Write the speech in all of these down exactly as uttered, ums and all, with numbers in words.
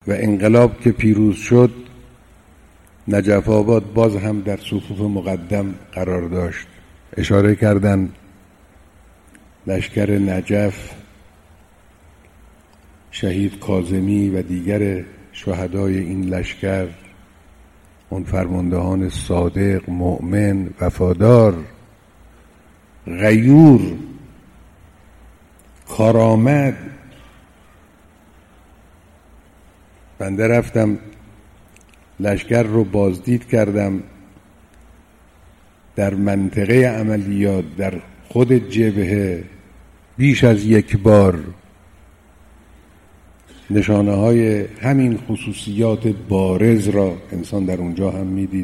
و انقلاب که پیروز شد، نجف آباد باز هم در صفوف مقدم قرار داشت. اشاره کردن لشکر نجف، شهید کاظمی و دیگر شهدای این لشکر، اون فرماندهان صادق، مؤمن، وفادار، غیور، کارآمد. بنده رفتم لشکر رو بازدید کردم در منطقه عملیات، در خود جبهه بیش از یک بار. نشانه های همین خصوصیات بارز را انسان در اونجا هم میدید.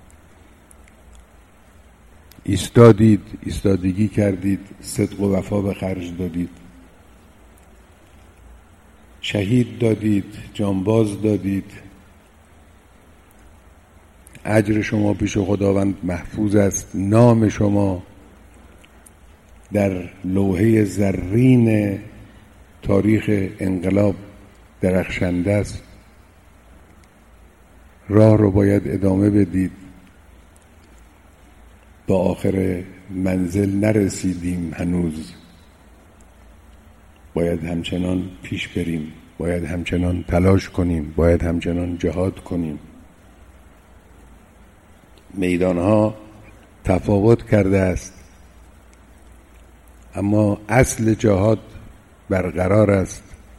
ایستادید، ایستادگی کردید، صدق و وفا به خرج دادید، شهید دادید، جانباز دادید. اجر شما پیش خداوند محفوظ است. نام شما در لوحه زرین تاریخ انقلاب درخشنده است. راه رو باید ادامه بدید. با آخر منزل نرسیدیم هنوز. باید همچنان پیش بریم، باید همچنان تلاش کنیم، باید همچنان جهاد کنیم. میدانها تفاوت کرده است، اما اصل جهاد برقرار است.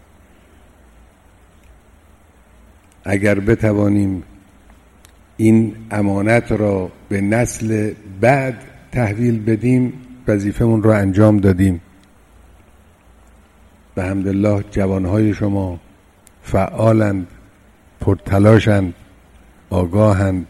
اگر بتوانیم این امانت را به نسل بعد تحویل بدیم، وظیفمون را انجام دادیم. به حمدالله جوانهای شما فعالند، پرتلاشند، آگاهند.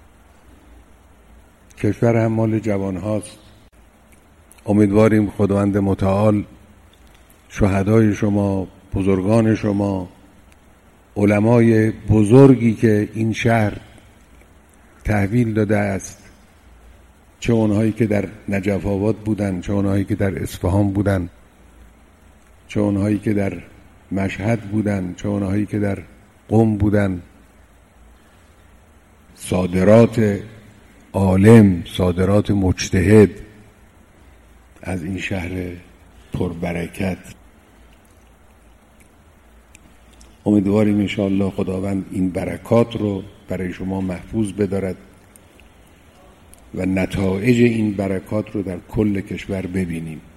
کشور هم مال جوان هاست. امیدواریم خداوند متعال شهدای شما، بزرگان شما، علمای بزرگی که این شهر تحویل داده است، چه اونهایی که در نجف آباد بودن، چه اونهایی که در اصفهان بودن، چه اونهایی که در مشهد بودن، چه اونهایی که در قم بودن، صادرات عالم، صادرات مجتهد از این شهر پربرکت. امیدواریم انشاءالله خداوند این برکات رو برای شما محفوظ بدارد و نتایج این برکات رو در کل کشور ببینیم.